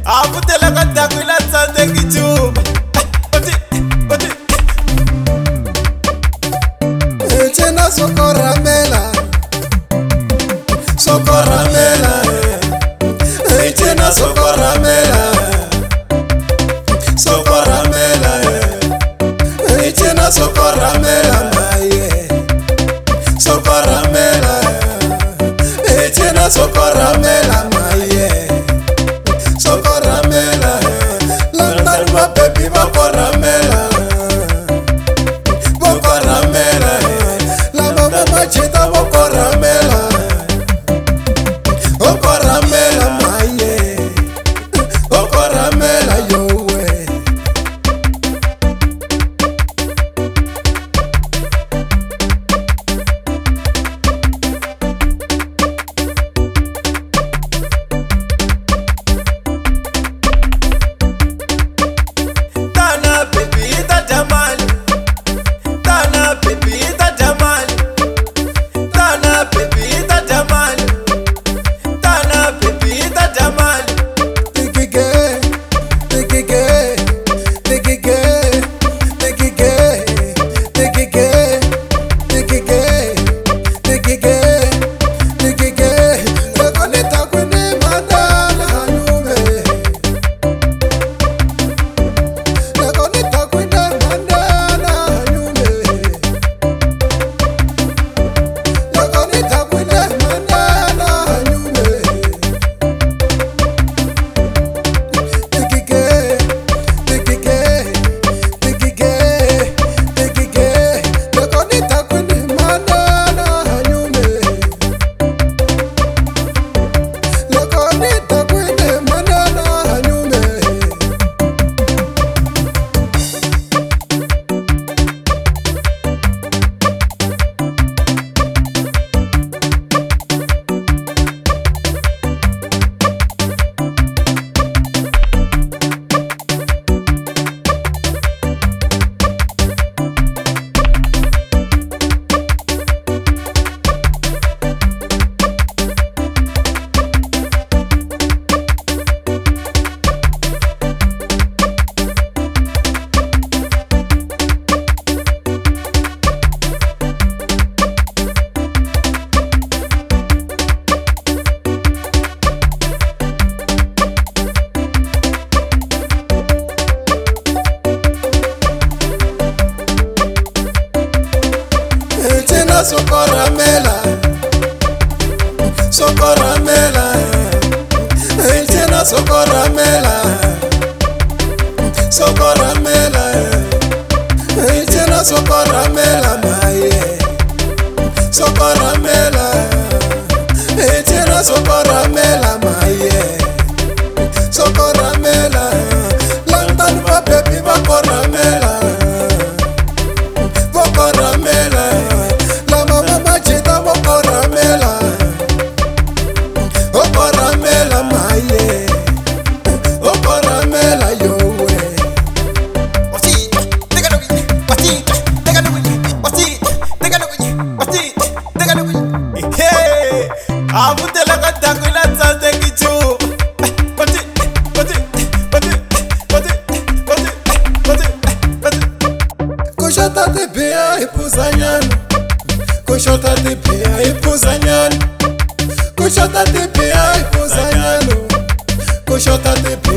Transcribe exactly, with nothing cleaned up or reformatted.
Avutela katakwila tsande kichuma. Oti, oti. Echena sokoramela, sokoramela. Echena sokoramela, sokoramela. Echena sokoramela, maye, sokoramela. Echena sokoramela, maye, sokoramela. Lantar ma baby ma koramela, ma koramela. La mama ma chita ma koramela, ma koramela maye, ma koramela yowe. Tana baby ita jamali. Tana baby ita jamali. Tana baby ita jamali. Tana baby ita jamali. Tikike, tikike, tikike, tikike, tikike, tikike, tikike, tikike. Rekoneta kwene mandala hanume. Rekoneta kwene mandala hanume. Rekoneta kwene mandala hanume. Tikike, tikike, tikike, tikike. Rekoneta kwene mandala hanume. Rekoneta kwene mandala hanume. Echena sokoramela, sokoramela. Echena sokoramela, sokoramela. Echena sokoramela maye, sokoramela. Echena sokoramela maye, sokoramela. Lantan ma baby ma koramela, ma koramela. La mama ma chita ma koramela, ma koramela maye, ma koramela yowe. Wasi, tega no gini. Wasi, tega no gini. Wasi, tega no gini. Wasi, tega no gini. Hey, avutela katakwila tsande kichuma. Oti, oti, oti, oti, oti, oti, oti. Kushota de pia ipuzanyana, kushota de pia ipuzanyana, kushota de pia ipuzanyana, kushota de pia